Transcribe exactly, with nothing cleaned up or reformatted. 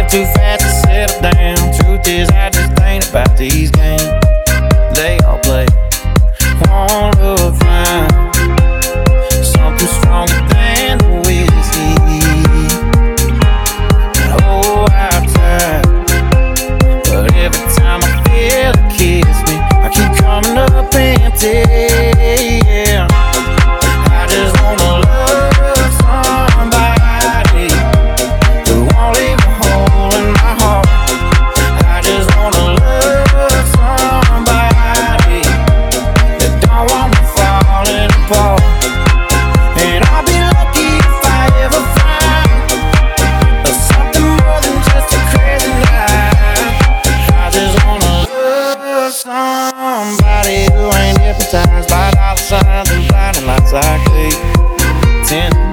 too fast to settle down. Truth is, I just ain't about these games they all play. Wanna find something stronger than the whiskey. And oh, I've tried, but every time I feel it kiss me, I keep coming up empty. Yeah, I just wanna love somebody who won't leave a hole in my heart. I just wanna love somebody that don't want me falling apart. And I'll be lucky if I ever find something more than just a crazy life. I just wanna love somebody who ain't hypnotized by dollar signs and blinding lights like they tend